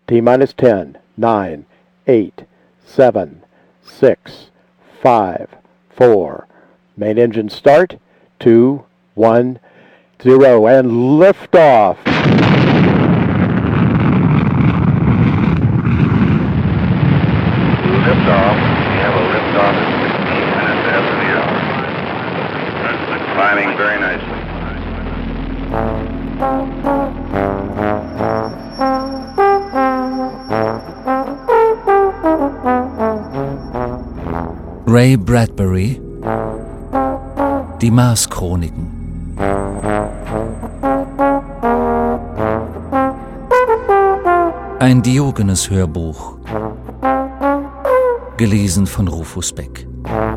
T-minus 10, 9, 8, 7, 6, 5, 4. Main engine start. 2, 1, 0, and liftoff. Liftoff. We have a liftoff at 16 minutes after the hour. Climbing very nicely. Ray Bradbury, Die Mars-Chroniken. Ein Diogenes-Hörbuch. Gelesen von Rufus Beck.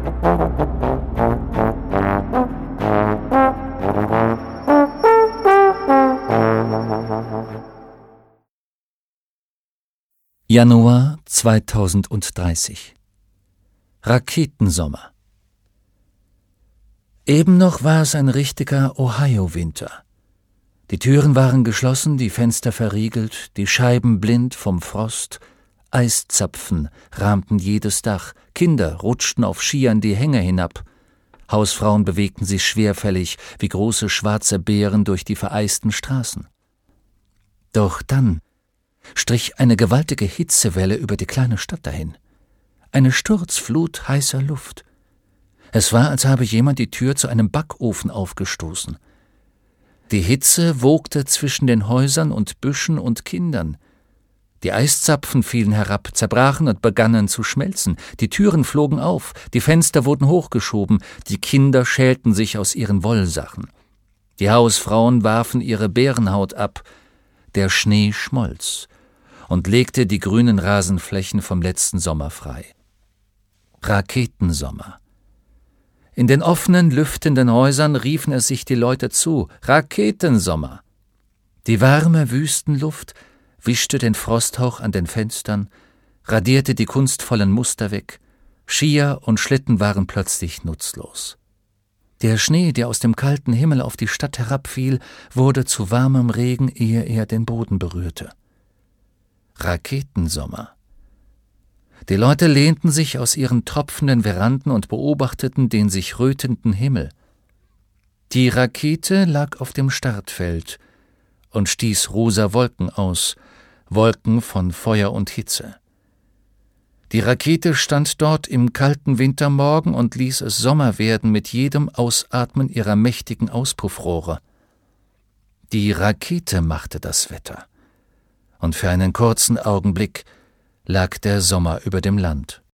Januar 2030. Raketensommer. Eben noch war es ein richtiger Ohio-Winter. Die Türen waren geschlossen, die Fenster verriegelt, die Scheiben blind vom Frost, Eiszapfen rahmten jedes Dach, Kinder rutschten auf Skiern die Hänge hinab, Hausfrauen bewegten sich schwerfällig wie große schwarze Bären durch die vereisten Straßen. Doch dann strich eine gewaltige Hitzewelle über die kleine Stadt dahin. Eine Sturzflut heißer Luft. Es war, als habe jemand die Tür zu einem Backofen aufgestoßen. Die Hitze wogte zwischen den Häusern und Büschen und Kindern. Die Eiszapfen fielen herab, zerbrachen und begannen zu schmelzen. Die Türen flogen auf, die Fenster wurden hochgeschoben, die Kinder schälten sich aus ihren Wollsachen. Die Hausfrauen warfen ihre Bärenhaut ab. Der Schnee schmolz und legte die grünen Rasenflächen vom letzten Sommer frei. Raketensommer. In den offenen, lüftenden Häusern riefen es sich die Leute zu: Raketensommer! Die warme Wüstenluft wischte den Frosthauch an den Fenstern, radierte die kunstvollen Muster weg. Skier und Schlitten waren plötzlich nutzlos. Der Schnee, der aus dem kalten Himmel auf die Stadt herabfiel, wurde zu warmem Regen, ehe er den Boden berührte. Raketensommer. Die Leute lehnten sich aus ihren tropfenden Veranden und beobachteten den sich rötenden Himmel. Die Rakete lag auf dem Startfeld und stieß rosa Wolken aus, Wolken von Feuer und Hitze. Die Rakete stand dort im kalten Wintermorgen und ließ es Sommer werden mit jedem Ausatmen ihrer mächtigen Auspuffrohre. Die Rakete machte das Wetter, und für einen kurzen Augenblick lag der Sommer über dem Land.